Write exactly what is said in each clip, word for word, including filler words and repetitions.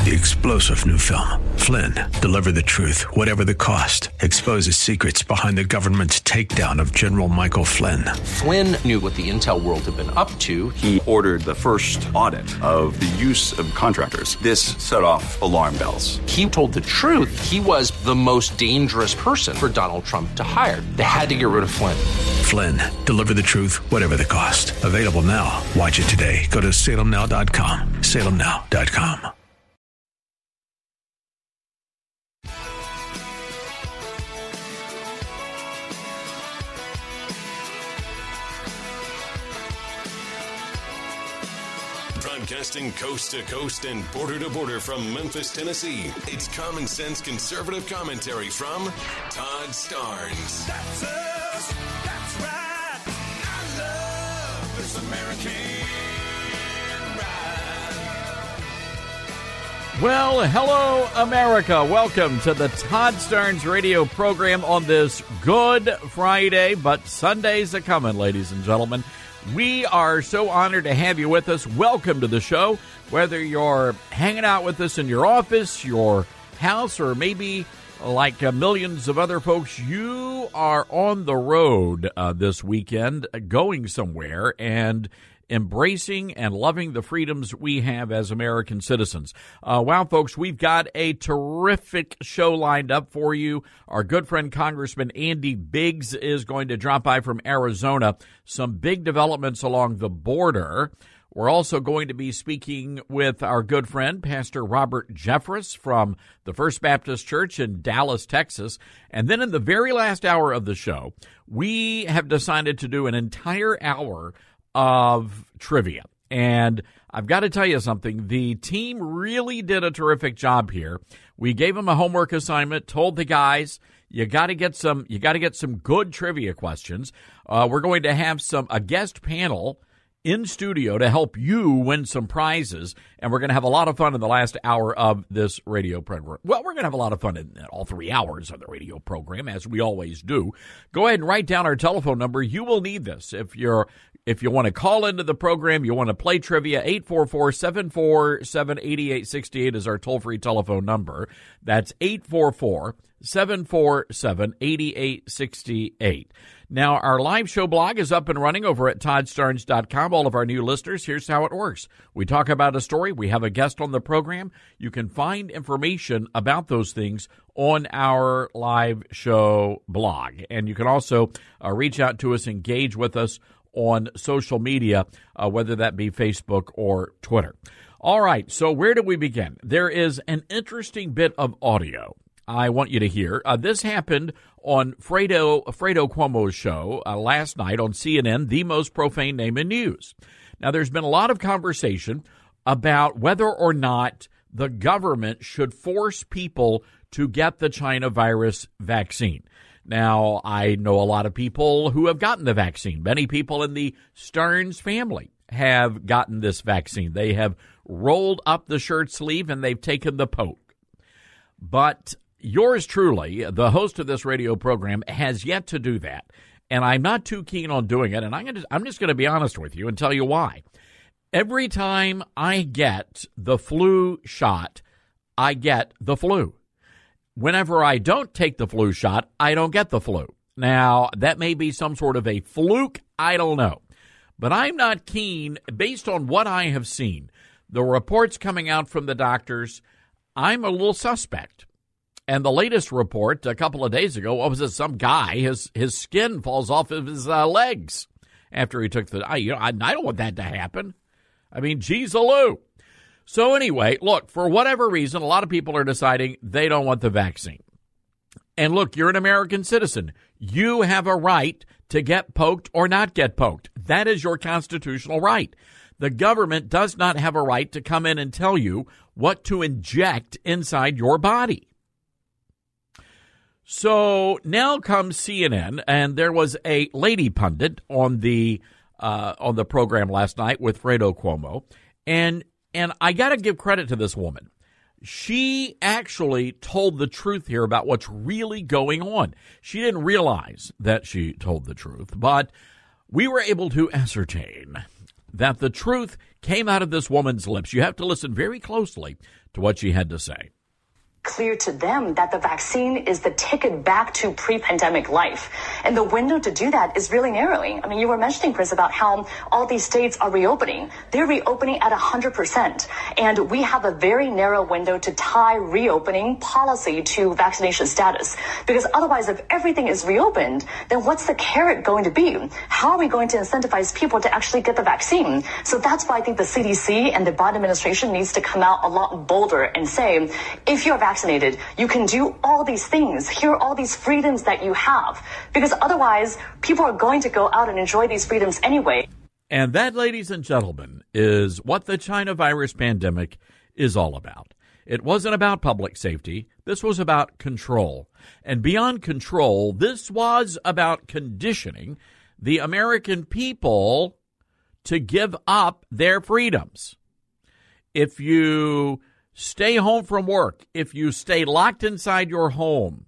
The explosive new film, Flynn, deliver the truth, whatever the cost, exposes secrets behind the government's takedown of General Michael Flynn. Flynn knew what the intel world had been up to. He ordered the first audit of the use of contractors. This set off alarm bells. He told the truth. He was the most dangerous person for Donald Trump to hire. They had to get rid of Flynn. Flynn, deliver the truth, whatever the cost. Available now. Watch it today. Go to salem now dot com. salem now dot com. Broadcasting coast to coast and border to border from Memphis, Tennessee. It's common sense conservative commentary from Todd Starnes. That's us. That's right. I love this American ride. Well, hello, America. Welcome to the Todd Starnes radio program on this Good Friday, but Sunday's a coming, ladies and gentlemen. We are so honored to have you with us. Welcome to the show. Whether you're hanging out with us in your office, your house, or maybe like uh, millions of other folks, you are on the road uh, this weekend, uh, going somewhere and embracing and loving the freedoms we have as American citizens. Uh, wow, folks, we've got a terrific show lined up for you. Our good friend Congressman Andy Biggs is going to drop by from Arizona. Some big developments along the border. We're also going to be speaking with our good friend, Pastor Robert Jeffress from the First Baptist Church in Dallas, Texas. And then in the very last hour of the show, we have decided to do an entire hour of trivia. And I've got to tell you something. The team really did a terrific job here. We gave them a homework assignment, told the guys, you got to get some, you got to get some good trivia questions. Uh, we're going to have some, a guest panel in studio to help you win some prizes, and we're going to have a lot of fun in the last hour of this radio program. Well, we're going to have a lot of fun in all three hours of the radio program, as we always do. Go ahead and write down our telephone number. You will need this if you're if you want to call into the program, you want to play trivia. Eight four four, seven four seven, eight eight six eight is our toll-free telephone number. That's eight four four, seven four seven, eight eight six eight. Now, our live show blog is up and running over at todd starnes dot com. All of our new listeners, here's how it works. We talk about a story. We have a guest on the program. You can find information about those things on our live show blog. And you can also uh, reach out to us, engage with us on social media, uh, whether that be Facebook or Twitter. All right, so where do we begin? There is an interesting bit of audio I want you to hear. Uh, this happened on Fredo, Fredo Cuomo's show uh, last night on C N N, the most profane name in news. Now, there's been a lot of conversation about whether or not the government should force people to get the China virus vaccine. Now, I know a lot of people who have gotten the vaccine. Many people in the Starnes family have gotten this vaccine. They have rolled up the shirt sleeve and they've taken the poke. But yours truly, the host of this radio program, has yet to do that. And I'm not too keen on doing it. And I'm, gonna, I'm just going to be honest with you and tell you why. Every time I get the flu shot, I get the flu. Whenever I don't take the flu shot, I don't get the flu. Now, that may be some sort of a fluke. I don't know. But I'm not keen, based on what I have seen, the reports coming out from the doctors, I'm a little suspect. And the latest report a couple of days ago, what was it? Some guy, his his skin falls off of his uh, legs after he took the, I, you know, I, I don't want that to happen. I mean, geez-a-loo. So anyway, look, for whatever reason, a lot of people are deciding they don't want the vaccine. And look, you're an American citizen. You have a right to get poked or not get poked. That is your constitutional right. The government does not have a right to come in and tell you what to inject inside your body. So now comes C N N, and there was a lady pundit on the uh, on the program last night with Fredo Cuomo, and and I got to give credit to this woman. She actually told the truth here about what's really going on. She didn't realize that she told the truth, but we were able to ascertain that the truth came out of this woman's lips. You have to listen very closely to what she had to say. Clear to them that the vaccine is the ticket back to pre-pandemic life. And the window to do that is really narrowing. I mean, you were mentioning, Chris, about how all these states are reopening. They're reopening at one hundred percent. And we have a very narrow window to tie reopening policy to vaccination status. Because otherwise, if everything is reopened, then what's the carrot going to be? How are we going to incentivize people to actually get the vaccine? So that's why I think the C D C and the Biden administration needs to come out a lot bolder and say, if you're vaccinated, vaccinated, you can do all these things. Here are all these freedoms that you have. Because otherwise, people are going to go out and enjoy these freedoms anyway. And that, ladies and gentlemen, is what the China virus pandemic is all about. It wasn't about public safety. This was about control. And beyond control, this was about conditioning the American people to give up their freedoms. If you stay home from work, if you stay locked inside your home,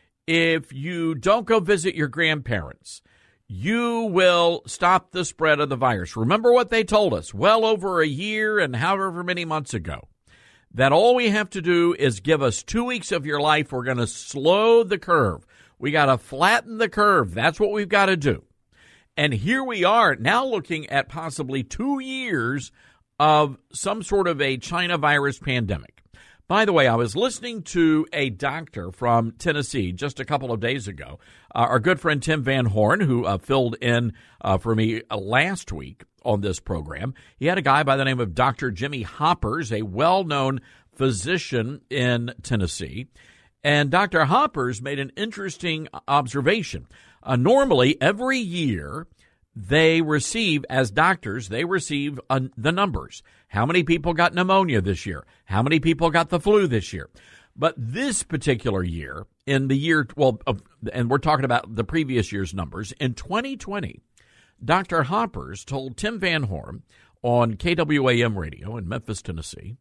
if you don't go visit your grandparents, you will stop the spread of the virus. Remember what they told us well over a year and however many months ago, that all we have to do is give us two weeks of your life. We're going to slow the curve. We got to flatten the curve. That's what we've got to do. And here we are now looking at possibly two years of some sort of a China virus pandemic. By the way, I was listening to a doctor from Tennessee just a couple of days ago, uh, our good friend Tim Van Horn, who uh, filled in uh, for me uh, last week on this program. He had a guy by the name of Doctor Jimmy Hoppers, a well-known physician in Tennessee. And Doctor Hoppers made an interesting observation. Uh, normally, every year, they receive, as doctors, they receive uh, the numbers. How many people got pneumonia this year? How many people got the flu this year? But this particular year, in the year, well, uh, and we're talking about the previous year's numbers, in twenty twenty, Doctor Hoppers told Tim Van Horn on K W A M radio in Memphis, Tennessee,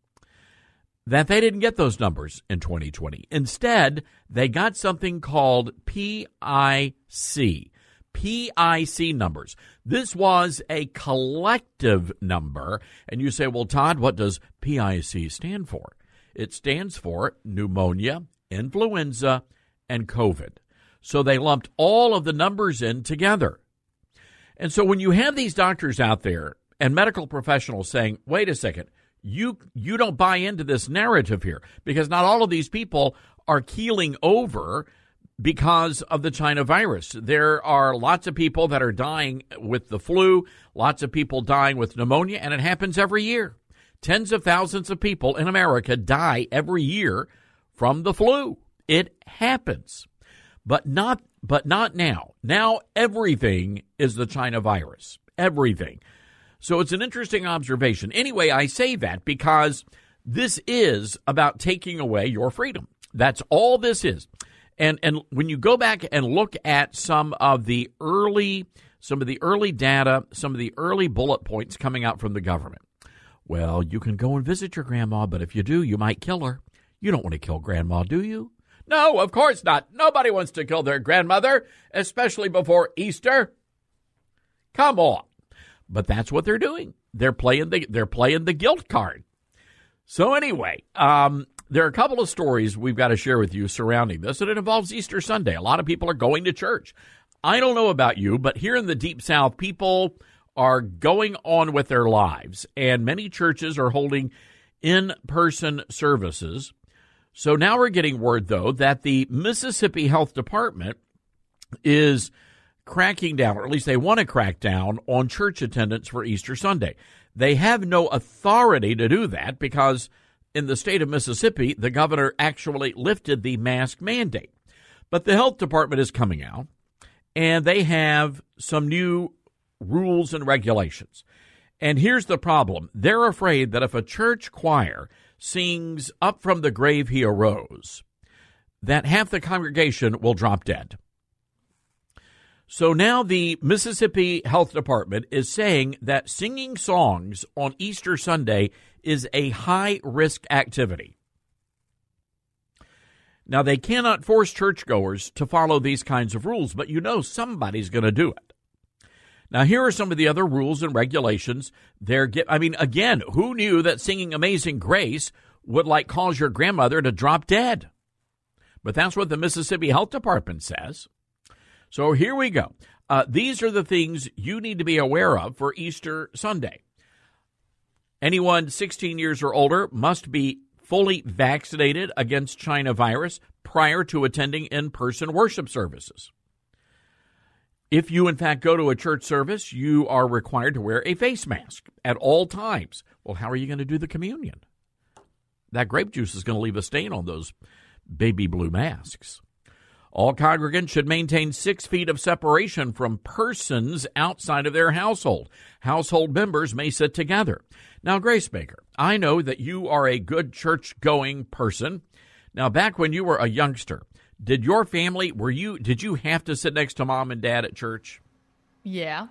that they didn't get those numbers in twenty twenty. Instead, they got something called P I C. P I C numbers. This was a collective number. And you say, well, Todd, what does P I C stand for? It stands for pneumonia, influenza, and COVID. So they lumped all of the numbers in together. And so when you have these doctors out there and medical professionals saying, wait a second, you you don't buy into this narrative here, because not all of these people are keeling over because of the China virus. There are lots of people that are dying with the flu, lots of people dying with pneumonia, and it happens every year. Tens of thousands of people in America die every year from the flu. It happens. But not but not now. Now everything is the China virus. Everything. So it's an interesting observation. Anyway, I say that because this is about taking away your freedom. That's all this is. And and when you go back and look at some of the early some of the early data, some of the early bullet points coming out from the government, well, you can go and visit your grandma, but if you do, you might kill her. You don't want to kill grandma, do you? No, of course not. Nobody wants to kill their grandmother, especially before Easter. Come on. But that's what they're doing. They're playing the they're playing the guilt card. So anyway, um, there are a couple of stories we've got to share with you surrounding this, and it involves Easter Sunday. A lot of people are going to church. I don't know about you, but here in the Deep South, people are going on with their lives, and many churches are holding in-person services. So now we're getting word, though, that the Mississippi Health Department is cracking down, or at least they want to crack down on church attendance for Easter Sunday. They have no authority to do that because in the state of Mississippi, the governor actually lifted the mask mandate. But the health department is coming out, and they have some new rules and regulations. And here's the problem. They're afraid that if a church choir sings "Up from the Grave He Arose," that half the congregation will drop dead. So now the Mississippi Health Department is saying that singing songs on Easter Sunday is a high-risk activity. Now, they cannot force churchgoers to follow these kinds of rules, but you know somebody's going to do it. Now, here are some of the other rules and regulations. They're get, I mean, again, who knew that singing Amazing Grace would, like, cause your grandmother to drop dead? But that's what the Mississippi Health Department says. So here we go. Uh, these are the things you need to be aware of for Easter Sunday. Anyone sixteen years or older must be fully vaccinated against China virus prior to attending in-person worship services. If you, in fact, go to a church service, you are required to wear a face mask at all times. Well, how are you going to do the communion? That grape juice is going to leave a stain on those baby blue masks. All congregants should maintain six feet of separation from persons outside of their household. Household members may sit together. Now, Grace Baker, I know that you are a good church-going person. Now, back when you were a youngster, did your family, were you, did you have to sit next to mom and dad at church? Yeah.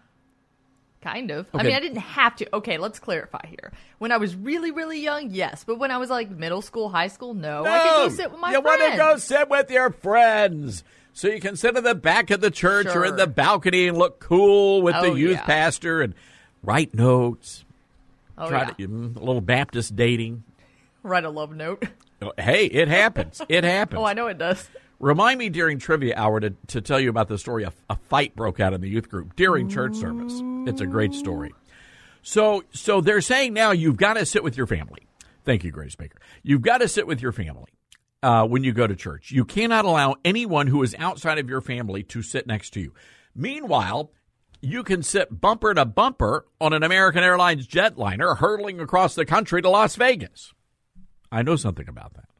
Kind of. Okay. I mean, I didn't have to. Okay, let's clarify here. When I was really, really young, yes. But when I was like middle school, high school, no. No. I could go sit with my you friends. want to go sit with your friends. So you can sit in the back of the church Sure. or in the balcony and look cool with the Oh, youth yeah. pastor and write notes. Oh, Try yeah. to, mm, a little Baptist dating. Write a love note. Hey, it happens. It happens. Oh, I know it does. Remind me during trivia hour to, to tell you about the story. A, a fight broke out in the youth group during church service. It's a great story. So, so they're saying now you've got to sit with your family. Thank you, Grace Baker. You've got to sit with your family uh, when you go to church. You cannot allow anyone who is outside of your family to sit next to you. Meanwhile, you can sit bumper to bumper on an American Airlines jetliner hurtling across the country to Las Vegas. I know something about that.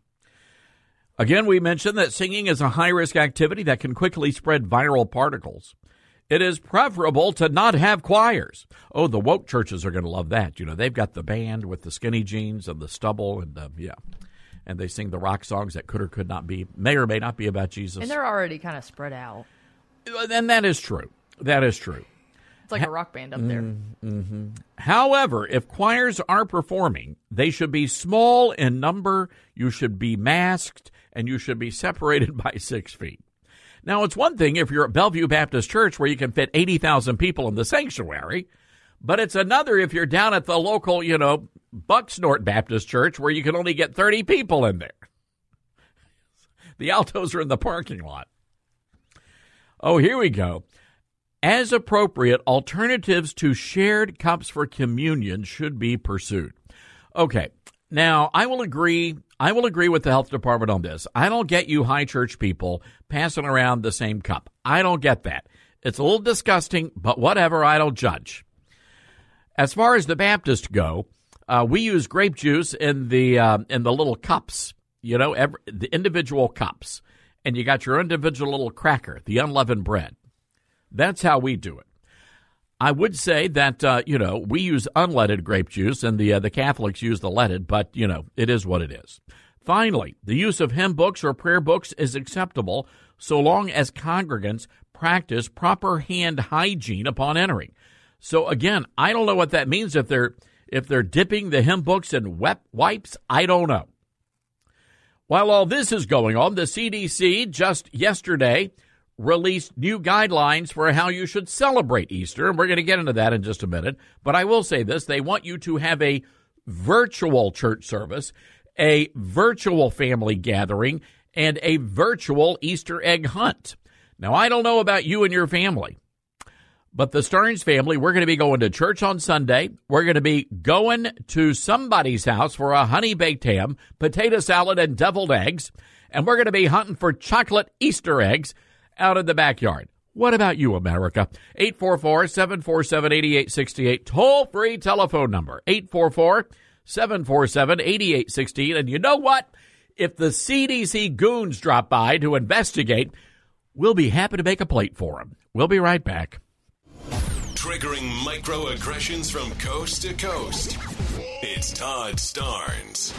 Again, we mentioned that singing is a high-risk activity that can quickly spread viral particles. It is preferable to not have choirs. Oh, the woke churches are going to love that. You know, they've got the band with the skinny jeans and the stubble, and uh, yeah, and they sing the rock songs that could or could not be, may or may not be about Jesus. And they're already kind of spread out. And that is true. That is true. It's like a rock band up there. Mm-hmm. However, if choirs are performing, they should be small in number, you should be masked, and you should be separated by six feet. Now, it's one thing if you're at Bellevue Baptist Church where you can fit eighty thousand people in the sanctuary, but it's another if you're down at the local, you know, Bucksnort Baptist Church where you can only get thirty people in there. The altos are in the parking lot. Oh, here we go. As appropriate, alternatives to shared cups for communion should be pursued. Okay, now I will agree. I will agree with the health department on this. I don't get you high church people passing around the same cup. I don't get that. It's a little disgusting, but whatever. I don't judge. As far as the Baptists go, uh, we use grape juice in the uh, in the little cups. You know, every, the individual cups, and you got your individual little cracker, the unleavened bread. That's how we do it. I would say that, uh, you know, we use unleaded grape juice and the uh, the Catholics use the leaded, but, you know, it is what it is. Finally, the use of hymn books or prayer books is acceptable so long as congregants practice proper hand hygiene upon entering. So, again, I don't know what that means if they're if they're dipping the hymn books in wet wipes. I don't know. While all this is going on, the C D C just yesterday released new guidelines for how you should celebrate Easter, and we're going to get into that in just a minute. But I will say this, they want you to have a virtual church service, a virtual family gathering, and a virtual Easter egg hunt. Now, I don't know about you and your family, but the Stearns family, we're going to be going to church on Sunday. We're going to be going to somebody's house for a honey-baked ham, potato salad, and deviled eggs, and we're going to be hunting for chocolate Easter eggs out in the backyard. What about you, America? eight four four, seven four seven, eight eight six eight. Toll-free telephone number, eight four four, seven four seven, eight eight six eight. And you know what? If the C D C goons drop by to investigate, we'll be happy to make a plate for them. We'll be right back. Triggering microaggressions from coast to coast. It's Todd Starnes.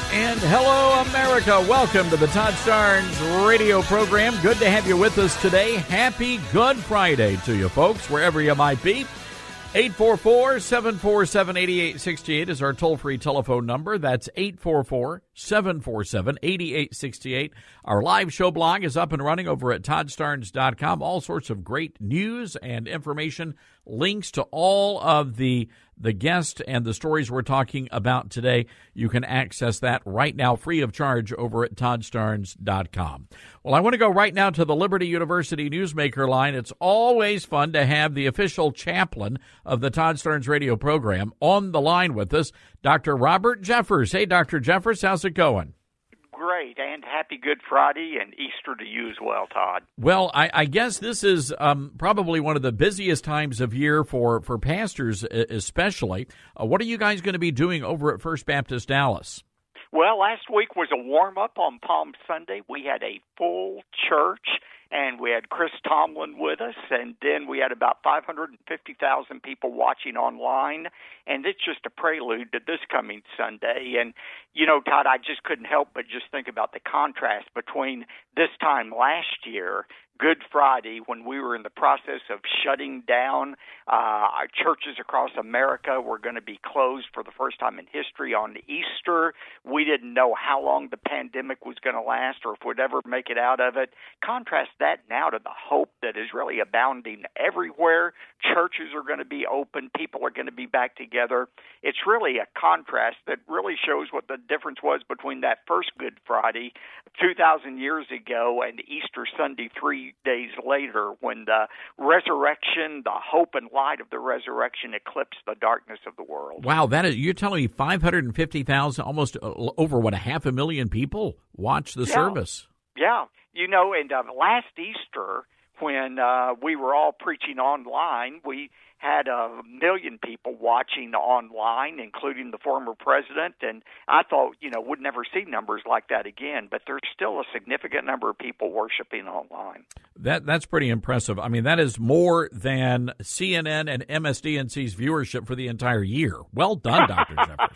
And hello, America. Welcome to the Todd Starnes radio program. Good to have you with us today. Happy Good Friday to you, folks, wherever you might be. eight four four, seven four seven, eight eight six eight is our toll-free telephone number. That's eight four four, seven four seven, eight eight six eight. Our live show blog is up and running over at todd starnes dot com. All sorts of great news and information, links to all of the the guests and the stories we're talking about today. You can access that right now free of charge over at todd starnes dot com. Well, I want to go right now to the Liberty University Newsmaker line. It's always fun to have the official chaplain of the Todd Starnes radio program on the line with us, Doctor Robert Jeffers. Hey, Doctor Jeffers, how's it going? Great, and happy Good Friday and Easter to you as well, Todd. Well, I, I guess this is um, probably one of the busiest times of year for, for pastors especially. Uh, what are you guys going to be doing over at First Baptist Dallas? Well, last week was a warm-up on Palm Sunday. We had a full church, and we had Chris Tomlin with us, and then we had about five hundred fifty thousand people watching online, and it's just a prelude to this coming Sunday. And, you know, Todd, I just couldn't help but just think about the contrast between this time last year, Good Friday, when we were in the process of shutting down. Uh, our churches across America were going to be closed for the first time in history on Easter. We didn't know how long the pandemic was going to last or if we'd ever make it out of it. Contrast that now to the hope that is really abounding everywhere. Churches are going to be open. People are going to be back together. It's really a contrast that really shows what the difference was between that first Good Friday two thousand years ago and Easter Sunday three days later, when the resurrection, the hope and light of the resurrection eclipsed the darkness of the world. Wow, that is, you're telling me five hundred fifty thousand, almost uh, over, what, a half a million people watched the yeah. service? Yeah. You know, and uh, last Easter, when uh, we were all preaching online, we had a million people watching online, including the former president, and I thought, you know, would never see numbers like that again, but there's still a significant number of people worshiping online. That That's pretty impressive. I mean, that is more than C N N and M S D N C's viewership for the entire year. Well done, Doctor Jeffers.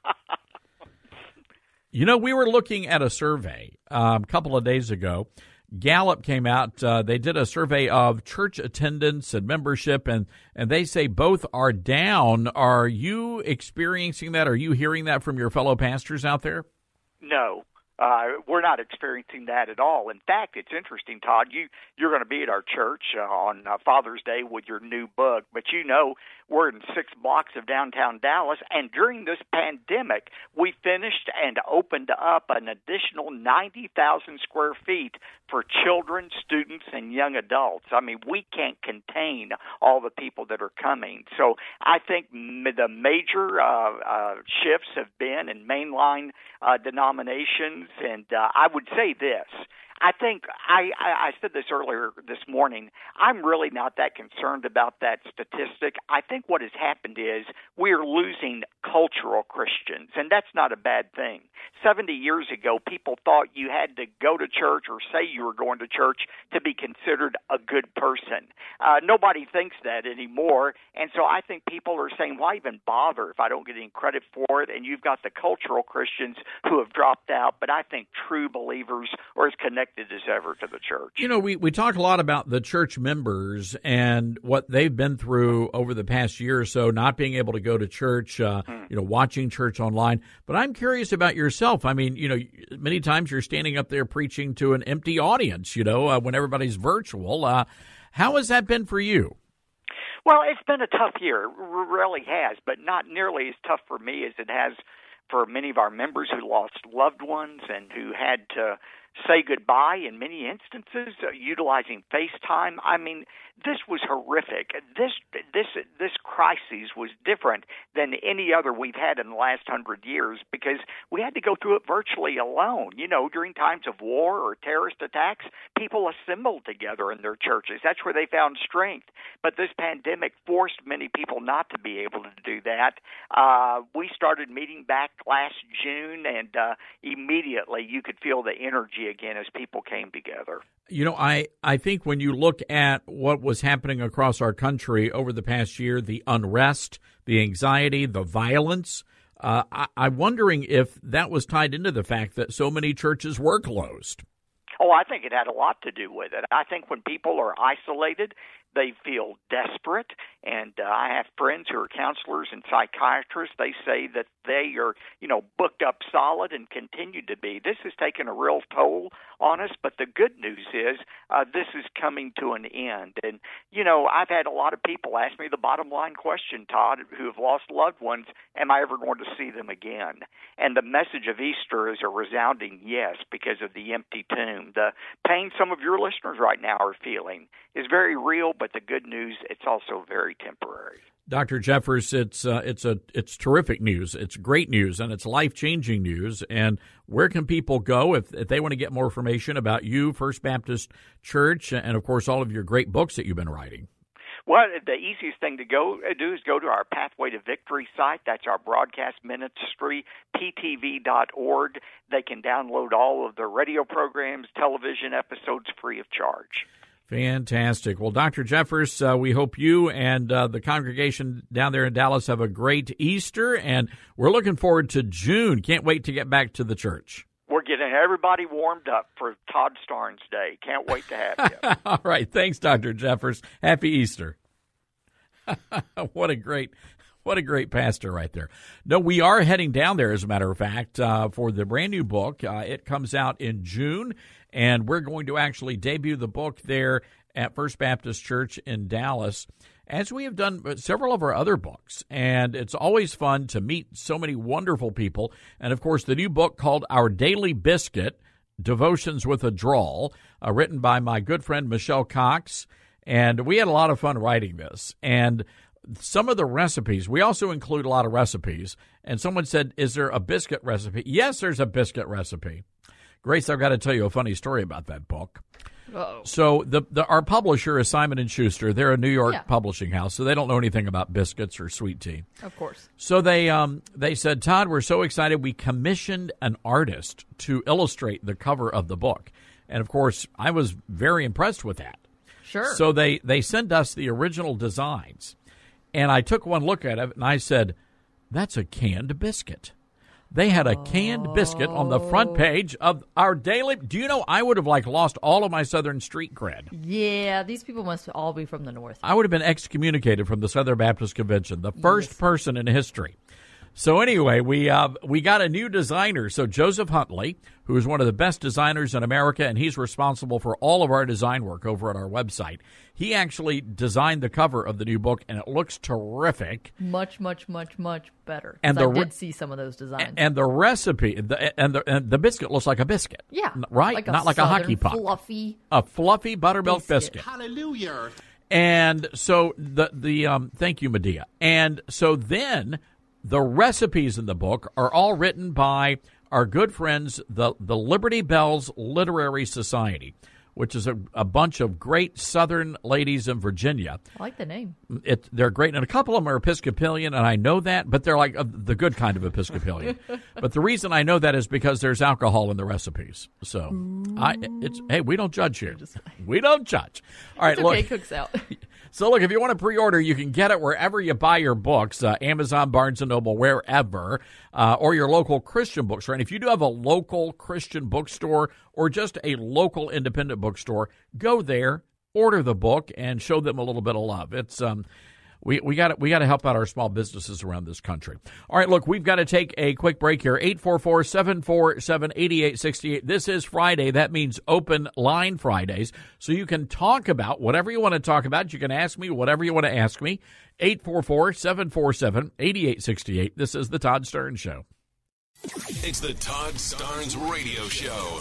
You know, we were looking at a survey um, a couple of days ago. Gallup came out. Uh, they did a survey of church attendance and membership, and, and they say both are down. Are you experiencing that? Are you hearing that from your fellow pastors out there? No. Uh, we're not experiencing that at all. In fact, it's interesting, Todd. You, you're going to be at our church uh, on uh, Father's Day with your new book, but you know we're in six blocks of downtown Dallas, and during this pandemic, we finished and opened up an additional ninety thousand square feet for children, students, and young adults. I mean, we can't contain all the people that are coming. So I think m- the major uh, uh, shifts have been in mainline uh, denominations. And uh, I would say this. I think I, I, I said this earlier this morning. I'm really not that concerned about that statistic. I think what has happened is we're losing cultural Christians, and that's not a bad thing. seventy years ago, people thought you had to go to church or say you were going to church to be considered a good person. Uh, nobody thinks that anymore, and so I think people are saying, why even bother if I don't get any credit for it? And you've got the cultural Christians who have dropped out, but I think true believers are as connected as ever to the church. You know, we, we talk a lot about the church members and what they've been through over the past year or so, not being able to go to church, uh, hmm. you know, watching church online. But I'm curious about yourself. I mean, you know, many times you're standing up there preaching to an empty audience, you know, uh, when everybody's virtual. Uh, how has that been for you? Well, it's been a tough year. It really has, but not nearly as tough for me as it has for many of our members who lost loved ones and who had to say goodbye in many instances, uh, utilizing FaceTime. I mean, this was horrific. This this this crisis was different than any other we've had in the last hundred years because we had to go through it virtually alone. You know, during times of war or terrorist attacks, people assembled together in their churches. That's where they found strength. But this pandemic forced many people not to be able to do that. Uh, we started meeting back last June, and uh, immediately you could feel the energy again as people came together. You know, I, I think when you look at what was happening across our country over the past year, the unrest, the anxiety, the violence, Uh, I, I'm wondering if that was tied into the fact that so many churches were closed. Oh, I think it had a lot to do with it. I think when people are isolated, they feel desperate. And uh, I have friends who are counselors and psychiatrists. They say that they are, you know, booked up solid and continue to be. This has taken a real toll on us. But the good news is uh, this is coming to an end. And, you know, I've had a lot of people ask me the bottom line question, Todd, who have lost loved ones, am I ever going to see them again? And the message of Easter is a resounding yes because of the empty tomb. The pain some of your listeners right now are feeling is very real, but the good news, it's also very temporary. Doctor Jeffers, it's uh, it's a it's terrific news. It's great news, and it's life-changing news. And where can people go if, if they want to get more information about you, First Baptist Church, and, of course, all of your great books that you've been writing? Well, the easiest thing to go do is go to our Pathway to Victory site. That's our broadcast ministry, p t v dot org. They can download all of the radio programs, television episodes free of charge. Fantastic. Well, Doctor Jeffers, uh, we hope you and uh, the congregation down there in Dallas have a great Easter, and we're looking forward to June. Can't wait to get back to the church. We're getting everybody warmed up for Todd Starnes Day. Can't wait to have you. All right. Thanks, Doctor Jeffers. Happy Easter. What a great What a great pastor right there. No, we are heading down there, as a matter of fact, uh, for the brand new book. Uh, it comes out in June, and we're going to actually debut the book there at First Baptist Church in Dallas, as we have done several of our other books. And it's always fun to meet so many wonderful people. And, of course, the new book called Our Daily Biscuit, Devotions with a Drawl, uh, written by my good friend Michelle Cox. And we had a lot of fun writing this. And some of the recipes, we also include a lot of recipes. And someone said, is there a biscuit recipe? Yes, there's a biscuit recipe. Grace, I've got to tell you a funny story about that book. Uh-oh. So the, the our publisher is Simon and Schuster. They're a New York Yeah. publishing house, so they don't know anything about biscuits or sweet tea. Of course. So they um they said, Todd, we're so excited. We commissioned an artist to illustrate the cover of the book. And, of course, I was very impressed with that. Sure. So they, they sent us the original designs. And I took one look at it, and I said, that's a canned biscuit. They had a canned biscuit on the front page of Our Daily. Do you know, I would have, like, lost all of my Southern street cred. Yeah, these people must all be from the North. I would have been excommunicated from the Southern Baptist Convention, the first Yes. person in history. So anyway, we uh, we got a new designer. So Joseph Huntley, who is one of the best designers in America, and he's responsible for all of our design work over at our website. He actually designed the cover of the new book, and it looks terrific. Much, much, much, much better. And And the I re- did see some of those designs. And the recipe, the, and, the, and the biscuit looks like a biscuit. yeah. Right? Like a Not like a hockey Southern puck. fluffy. A fluffy buttermilk Biscuit. biscuit. Hallelujah. And so the the um thank you, Medea. And so then the recipes in the book are all written by our good friends, the the Liberty Bells Literary Society, which is a, a bunch of great Southern ladies in Virginia. I like the name. It, they're great, and a couple of them are Episcopalian, and I know that, but they're like uh, the good kind of Episcopalian. But the reason I know that is because there's alcohol in the recipes. So, I it's hey, we don't judge here. We don't judge. All right, It's okay, look. cooks out. So, look, if you want to pre-order, you can get it wherever you buy your books, uh, Amazon, Barnes and Noble, wherever, uh, or your local Christian bookstore. And if you do have a local Christian bookstore or just a local independent bookstore, go there, order the book, and show them a little bit of love. It's um, we we got we got to help out our small businesses around this country. All right, look, we've got to take a quick break here. eight four four, seven four seven, eight eight six eight. This is Friday. That means open line Fridays. So you can talk about whatever you want to talk about. You can ask me whatever you want to ask me. eight four four, seven four seven, eight eight six eight. This is the Todd Starnes Show. It's the Todd Starnes Radio Show.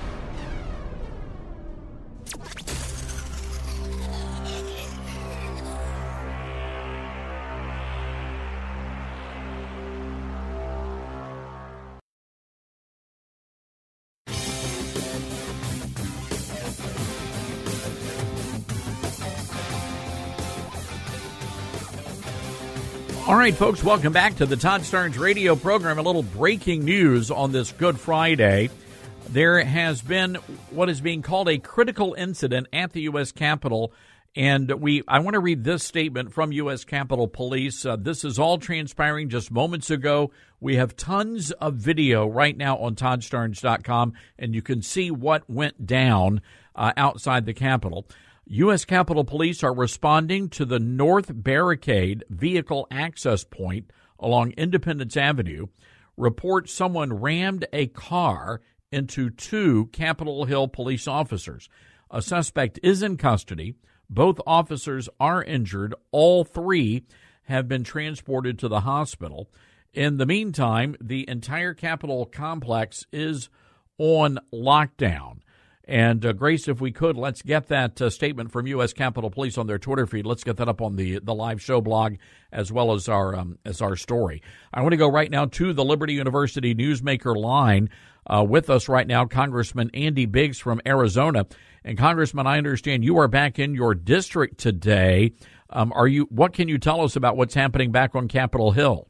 All right, folks, welcome back to the Todd Starnes radio program. A little breaking news on this Good Friday. There has been what is being called a critical incident at the U S Capitol And we, I want to read this statement from U S Capitol Police. Uh, this is all transpiring just moments ago. We have tons of video right now on Todd Starnes dot com, and you can see what went down uh, outside the Capitol. U S Capitol Police are responding to the North Barricade vehicle access point along Independence Avenue. Reports someone rammed a car into two Capitol Hill police officers. A suspect is in custody. Both officers are injured. All three have been transported to the hospital. In the meantime, the entire Capitol complex is on lockdown. And, uh, Grace, if we could, let's get that uh, statement from U S Capitol Police on their Twitter feed. Let's get that up on the the live show blog as well as our um, as our story. I want to go right now to the Liberty University Newsmaker line. Uh, with us right now, Congressman Andy Biggs from Arizona. And, Congressman, I understand you are back in your district today. Um, are you? What can you tell us about what's happening back on Capitol Hill?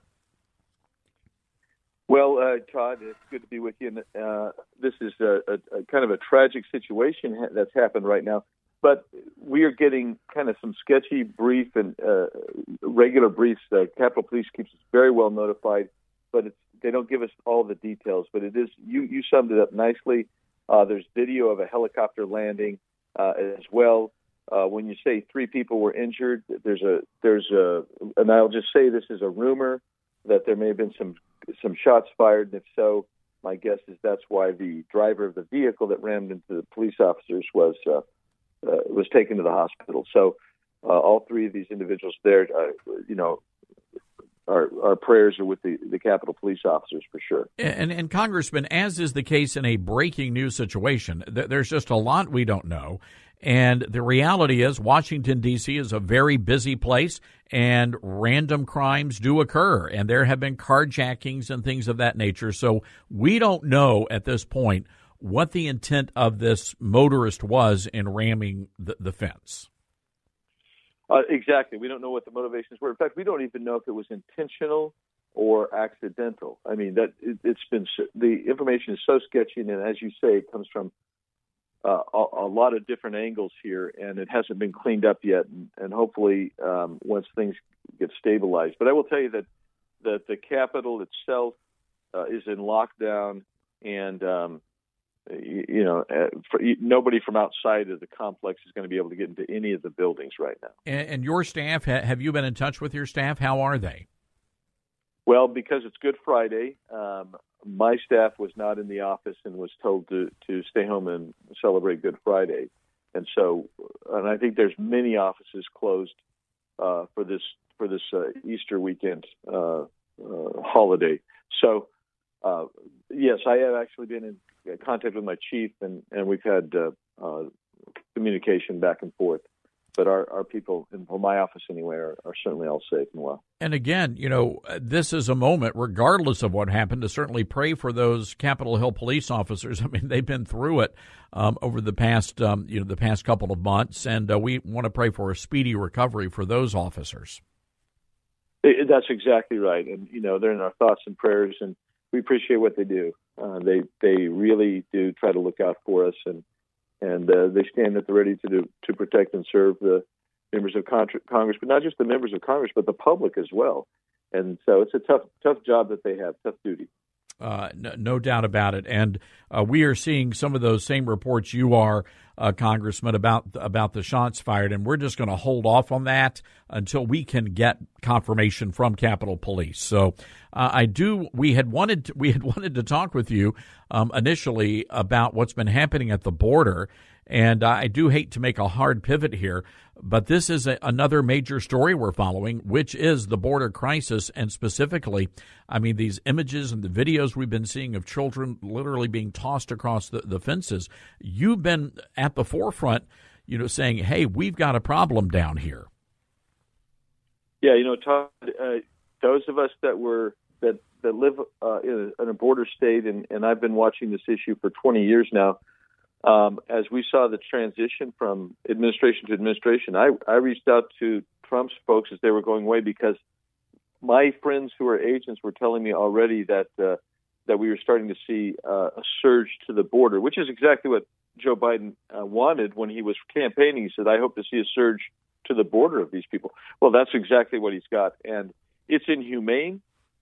Well, uh, Todd, it's good to be with you. And, uh, this is a, a, a kind of a tragic situation ha- that's happened right now. But we are getting kind of some sketchy brief and uh, regular briefs. Uh, Capitol Police keeps us very well notified, but it's, they don't give us all the details. But it is you, you summed it up nicely. Uh, there's video of a helicopter landing uh, as well. Uh, when you say three people were injured, there's a there's a, and I'll just say this is a rumor that there may have been some some shots fired, and if so, my guess is that's why the driver of the vehicle that rammed into the police officers was uh, uh, was taken to the hospital. So uh, all three of these individuals there, uh, you know, our our prayers are with the, the Capitol Police officers for sure. And, and Congressman, as is the case in a breaking news situation, th- there's just a lot we don't know. And the reality is Washington, D C is a very busy place, and random crimes do occur, and there have been carjackings and things of that nature. So we don't know at this point what the intent of this motorist was in ramming the, the fence. Uh, exactly. We don't know what the motivations were. In fact, we don't even know if it was intentional or accidental. I mean, that it, it's been the information is so sketchy, and as you say, it comes from Uh, a, a lot of different angles here, and it hasn't been cleaned up yet. And, and hopefully, um, once things get stabilized. But I will tell you that that the Capitol itself uh, is in lockdown, and um, you, you know, uh, for, nobody from outside of the complex is going to be able to get into any of the buildings right now. And, and your staff, ha- have you been in touch with your staff? How are they? Well, because it's Good Friday, um, my staff was not in the office and was told to, to stay home and celebrate Good Friday. And so, and I think there's many offices closed uh, for this for this uh, Easter weekend uh, uh, holiday. So, uh, yes, I have actually been in contact with my chief, and, and we've had uh, uh, communication back and forth. But our, our people, in my office anyway, are, are certainly all safe and well. And again, you know, this is a moment, regardless of what happened, to certainly pray for those Capitol Hill police officers. I mean, they've been through it um, over the past, um, you know, the past couple of months, and uh, we want to pray for a speedy recovery for those officers. It, that's exactly right, and you know, they're in our thoughts and prayers, and we appreciate what they do. Uh, they they really do try to look out for us, and. And uh, they stand at the ready to do, to protect and serve the members of con- Congress, but not just the members of Congress, but the public as well. And so it's a tough, tough job that they have, tough duty. Uh, no, no doubt about it. And uh, we are seeing some of those same reports you are, uh, Congressman, about about the shots fired, and we're just going to hold off on that until we can get confirmation from Capitol Police. So uh, I do. We had wanted to, we had wanted to talk with you um, initially about what's been happening at the border. And I do hate to make a hard pivot here, but this is a, another major story we're following, which is the border crisis. And specifically, I mean, these images and the videos we've been seeing of children literally being tossed across the, the fences. You've been at the forefront, you know, saying, hey, we've got a problem down here. Yeah, you know, Todd, uh, those of us that were that, that live uh, in, a, in a border state, and, and I've been watching this issue for twenty years now, Um, as we saw the transition from administration to administration, I, I reached out to Trump's folks as they were going away because my friends who are agents were telling me already that uh, that we were starting to see uh, a surge to the border, which is exactly what Joe Biden uh, wanted when he was campaigning. He said, I hope to see a surge to the border of these people. Well, that's exactly what he's got. And it's inhumane,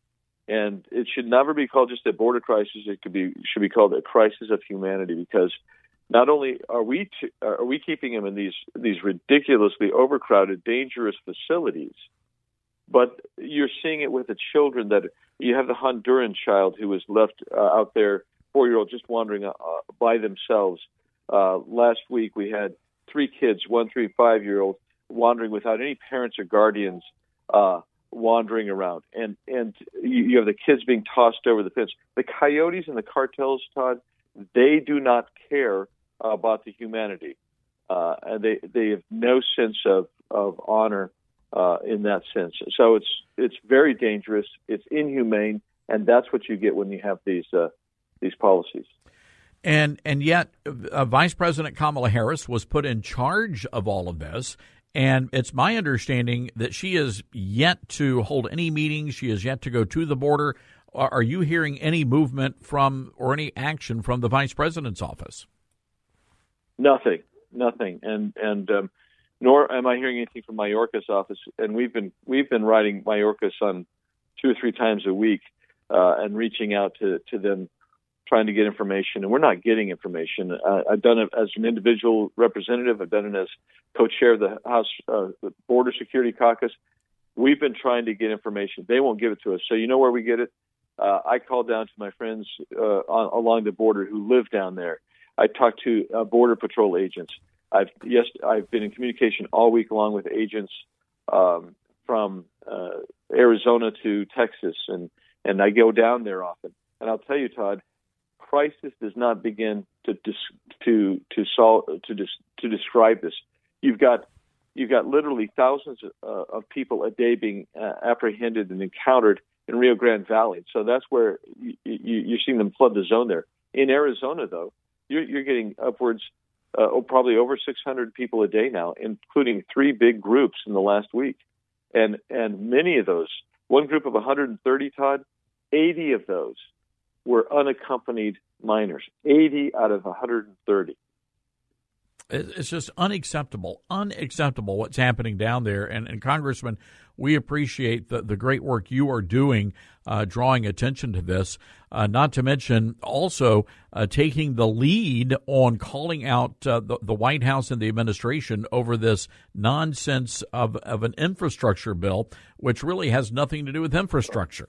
and it should never be called just a border crisis. It could be should be called a crisis of humanity, because not only are we t- are we keeping them in these these ridiculously overcrowded, dangerous facilities, but you're seeing it with the children. That you have the Honduran child who was left uh, out there, four-year-old, just wandering uh, by themselves. Uh, last week we had three kids, one, three, five-year-old, wandering without any parents or guardians, uh, wandering around. And and you, you have the kids being tossed over the fence. The coyotes and the cartels, Todd, they do not care about the humanity. Uh, and they, they have no sense of, of honor uh, in that sense. So it's it's very dangerous. It's inhumane, and that's what you get when you have these uh, these policies. And and yet, uh, Vice President Kamala Harris was put in charge of all of this, and it's my understanding that she is yet to hold any meetings. She is yet to go to the border. Are, are you hearing any movement from or any action from the Vice President's office? Nothing, nothing, and and um, nor am I hearing anything from Mayorkas' office. And we've been we've been writing Mayorkas on two or three times a week uh, and reaching out to, to them, trying to get information, and we're not getting information. Uh, I've done it as an individual representative. I've done it as co-chair of the House uh, Border Security Caucus. We've been trying to get information. They won't give it to us. So you know where we get it? Uh, I called down to my friends uh, on, along the border who live down there. I talked to uh, Border Patrol agents. I've yes, I've been in communication all week long with agents um, from uh, Arizona to Texas, and, and I go down there often. And I'll tell you, Todd, crisis does not begin to to to solve to to describe this. You've got you've got literally thousands uh, of people a day being uh, apprehended and encountered in Rio Grande Valley. So that's where you, you, you're seeing them flood the zone there. In Arizona, though, you're, you're getting upwards uh, oh, probably over six hundred people a day now, including three big groups in the last week, and and many of those, one group of one hundred thirty, Todd, eighty of those were unaccompanied minors, eighty out of one hundred thirty. It's just unacceptable, unacceptable what's happening down there. And, and Congressman, we appreciate the, the great work you are doing, uh, drawing attention to this, uh, not to mention also uh, taking the lead on calling out uh, the, the White House and the administration over this nonsense of, of an infrastructure bill, which really has nothing to do with infrastructure.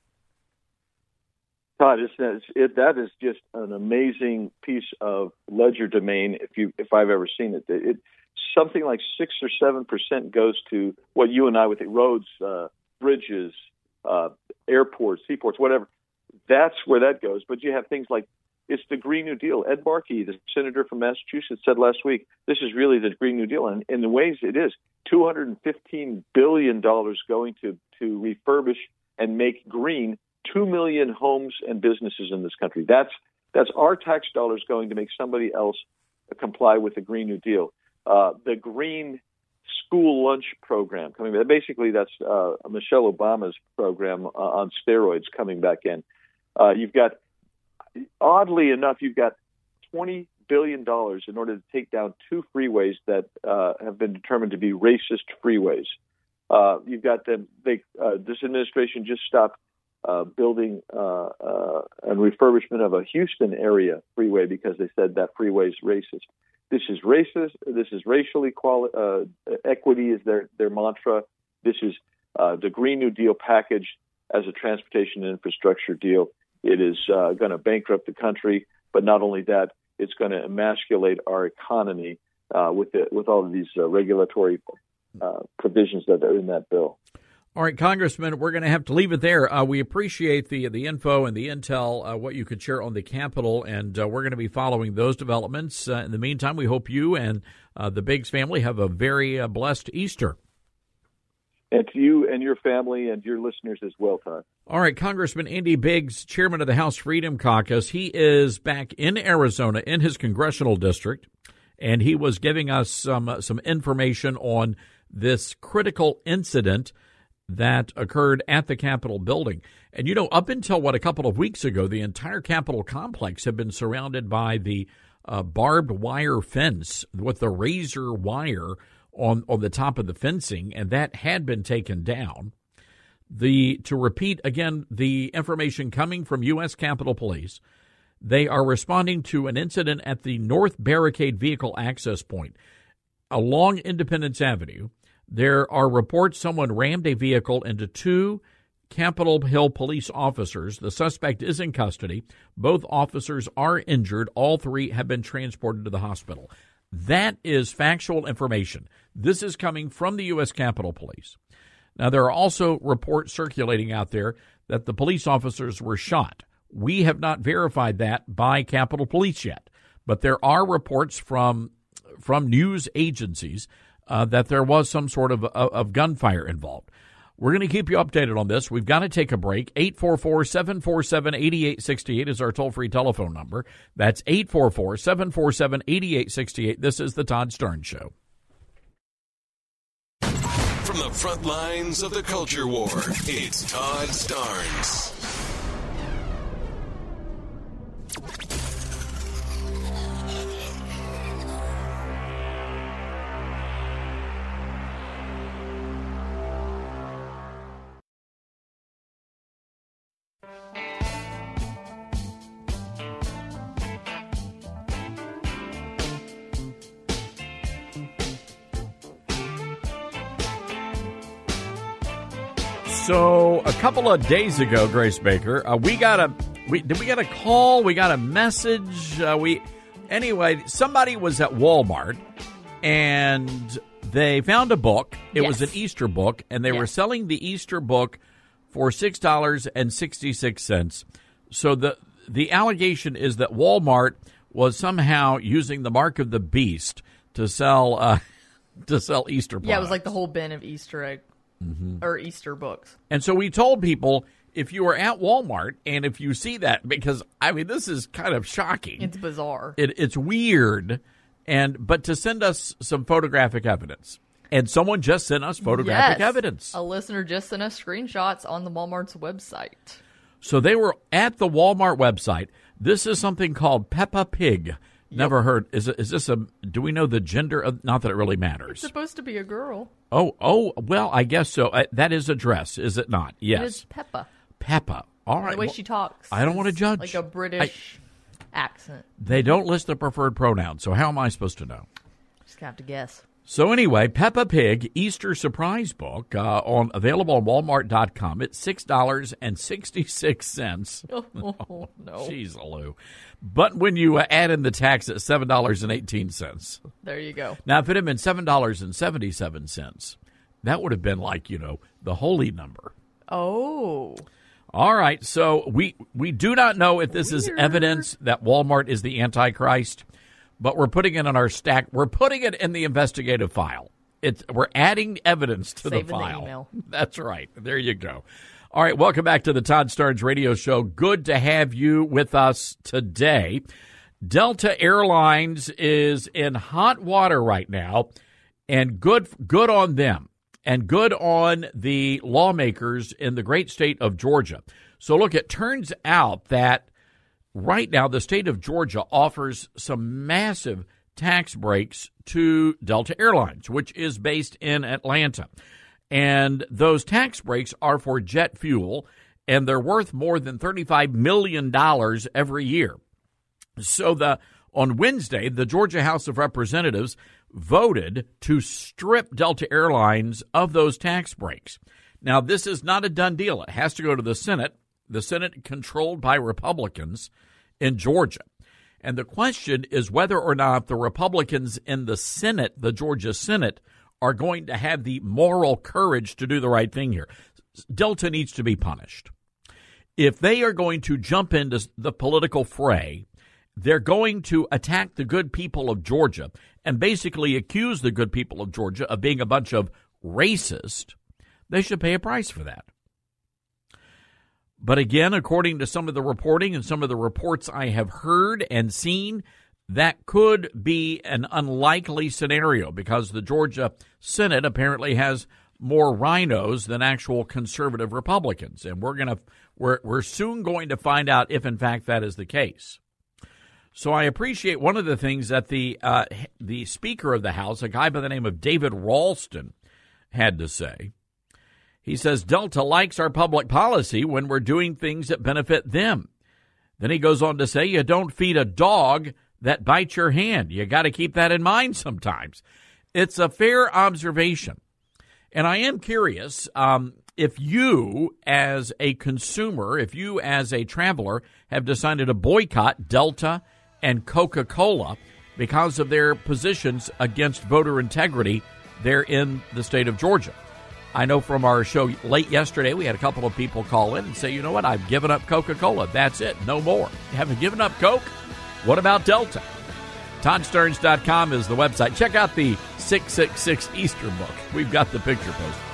Todd, it's, it, that is just an amazing piece of legerdemain. If you, if I've ever seen it, it something like six or seven percent goes to what you and I would think: roads, uh, bridges, uh, airports, seaports, whatever. That's where that goes. But you have things like it's the Green New Deal. Ed Markey, the senator from Massachusetts, said last week, "This is really the Green New Deal," and in the ways it is, two hundred fifteen billion dollars going to to refurbish and make green Two million homes and businesses in this country. That's that's our tax dollars going to make somebody else comply with the Green New Deal. Uh, the Green School Lunch Program coming back. Basically, that's uh, Michelle Obama's program uh, on steroids coming back in. Uh, you've got, oddly enough, you've got twenty billion dollars in order to take down two freeways that uh, have been determined to be racist freeways. Uh, you've got them. They, uh, this administration just stopped Uh, building uh, uh, and refurbishment of a Houston area freeway because they said that freeway is racist. This is racist. This is racial equality. Uh, equity is their, their mantra. This is uh, the Green New Deal package as a transportation and infrastructure deal. It is uh, going to bankrupt the country, but not only that, it's going to emasculate our economy uh, with the, with all of these uh, regulatory uh, provisions that are in that bill. All right, Congressman, we're going to have to leave it there. Uh, we appreciate the the info and the intel, uh, what you could share on the Capitol, and uh, we're going to be following those developments. Uh, in the meantime, we hope you and uh, the Biggs family have a very uh, blessed Easter. And to you and your family and your listeners as well, Todd. All right, Congressman Andy Biggs, chairman of the House Freedom Caucus, he is back in Arizona in his congressional district, and he was giving us some uh, some information on this critical incident that occurred at the Capitol building. And, you know, up until, what, a couple of weeks ago, the entire Capitol complex had been surrounded by the uh, barbed wire fence with the razor wire on, on the top of the fencing, and that had been taken down. The to repeat again, the information coming from U S Capitol Police, they are responding to an incident at the North Barricade Vehicle Access Point along Independence Avenue. There are reports someone rammed a vehicle into two Capitol Hill police officers. The suspect is in custody. Both officers are injured. All three have been transported to the hospital. That is factual information. This is coming from the U S Capitol Police. Now, there are also reports circulating out there that the police officers were shot. We have not verified that by Capitol Police yet, but there are reports from from news agencies uh, that there was some sort of, of, of gunfire involved. We're going to keep you updated on this. We've got to take a break. eight four four, seven four seven, eight eight six eight is our toll-free telephone number. That's eight four four, seven four seven, eight eight six eight. This is the Todd Starnes Show. From the front lines of the culture war, it's Todd Starnes. So a couple of days ago, Grace Baker, uh, we got a we did we get a call? We got a message. Uh, we anyway, somebody was at Walmart and they found a book. It Yes. was an Easter book, and they Yes. were selling the Easter book for six dollars and sixty six cents. So the the allegation is that Walmart was somehow using the mark of the beast to sell uh, to sell Easter products. Yeah, it was like the whole bin of Easter egg Mm-hmm. or Easter books. And so we told people, if you are at Walmart and if you see that, because, I mean, this is kind of shocking. It's bizarre. It, it's weird, and but to send us some photographic evidence. And someone just sent us photographic Yes. evidence. A listener just sent us screenshots on the Walmart's website. So they were at the Walmart website. This is something called Peppa Pig. Never heard. Is it, is this a, do we know the gender of, not that it really matters. It's supposed to be a girl. Oh, oh, well, I guess so. Uh, that is a dress, is it not? Yes. It is Peppa. Peppa. All right. The way Well, she talks. I don't want to is judge. Like a British accent. They don't list the preferred pronoun, so how am I supposed to know? Just have to guess. So anyway, Peppa Pig Easter Surprise Book uh, on available on Walmart dot com. It's six dollars and sixty-six cents. Oh, no. Jeez, Lou. But when you uh, add in the tax, it's seven dollars and eighteen cents. There you go. Now, if it had been seven dollars and seventy-seven cents, that would have been like, you know, the holy number. Oh. All right, so we we do not know if this is Weird. evidence that Walmart is the Antichrist, but we're putting it in our stack. We're putting it in the investigative file. It's we're adding evidence to Saving the the file. email. That's right. There you go. All right, welcome back to the Todd Starnes Radio Show. Good to have you with us today. Delta Airlines is in hot water right now, and good good on them. And good on the lawmakers in the great state of Georgia. So, look, it turns out that right now the state of Georgia offers some massive tax breaks to Delta Airlines, which is based in Atlanta. And those tax breaks are for jet fuel, and they're worth more than thirty-five million dollars every year. So, the on Wednesday, the Georgia House of Representatives voted to strip Delta Airlines of those tax breaks. Now, this is not a done deal. It has to go to the Senate, the Senate controlled by Republicans in Georgia. And the question is whether or not the Republicans in the Senate, the Georgia Senate, are going to have the moral courage to do the right thing here. Delta needs to be punished. If they are going to jump into the political fray, they're going to attack the good people of Georgia and basically accuse the good people of Georgia of being a bunch of racist. They should pay a price for that. But again, according to some of the reporting and some of the reports I have heard and seen, that could be an unlikely scenario because the Georgia Senate apparently has more rhinos than actual conservative Republicans, and we're gonna we're we're soon going to find out if in fact that is the case. So I appreciate one of the things that the uh, the Speaker of the House, a guy by the name of David Ralston, had to say. He says, Delta likes our public policy when we're doing things that benefit them. Then he goes on to say, you don't feed a dog that bites your hand. You got to keep that in mind sometimes. It's a fair observation. And I am curious um, if you as a consumer, if you as a traveler have decided to boycott Delta and Coca-Cola because of their positions against voter integrity there in the state of Georgia. I know from our show late yesterday, we had a couple of people call in and say, you know what, I've given up Coca-Cola. That's it. No more. You haven't given up Coke? What about Delta? Todd Stearns dot com is the website. Check out the six six six Easter book. We've got the picture posted.